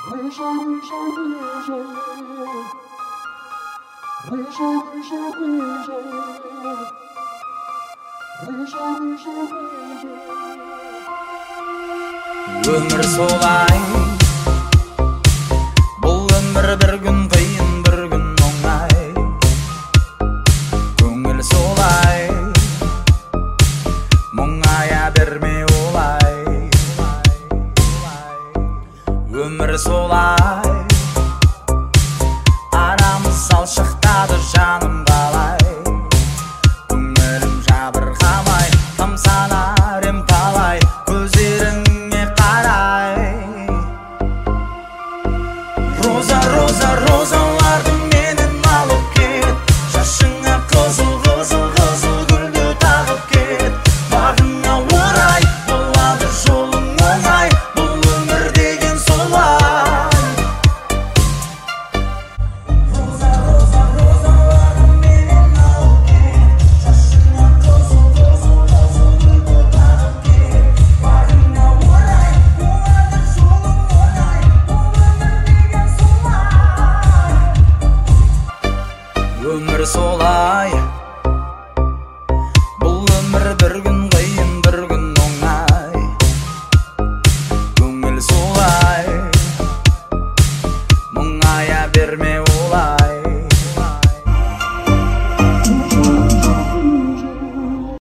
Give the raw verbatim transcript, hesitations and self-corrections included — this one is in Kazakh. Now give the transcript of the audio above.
Өмір солай, бұл өмір бір күн қиын, бір күн оңай. Көңіл солай, мұңая берме олай. Өмір солай, арамыз салшықтады жаным қалай. Көңілім жабырқамай, тамсанар ем талай, көздеріңе қарай. Роза, роза, розаларды менен алып кет, шашыңа қызыл, қызыл, қызыл гүлді тағып кет. Бағыңа орай, болады жолың оңай, бұл өмір деген солай. Роза, роза, розаларды менен алып кет, шашыңа қызыл, қызыл, қызыл гүлді тағып кет. Бағыңа орай, болады жолың оңай, бұл өмір деген солай. Өмір солай,